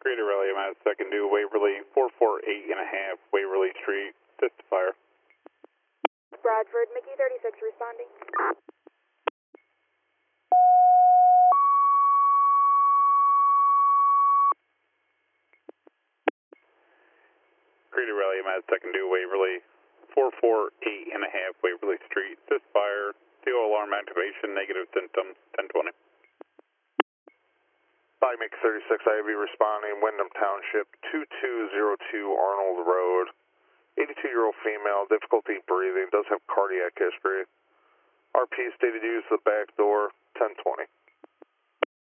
Greater Rally, I'm at second due, Waverly, 448.5, Waverly Street, assist fire. Bradford, Mickey 36 responding. Greater Rally, I'm at second due, Waverly, 448.5, Waverly Street, assist fire, CO alarm activation, negative symptoms, 1020. Body Mickey 36, IAV responding, Wyndham Township, 2202 Arnold Road. 82-year-old female, difficulty breathing, does have cardiac history. RP stated use the back door, 1020.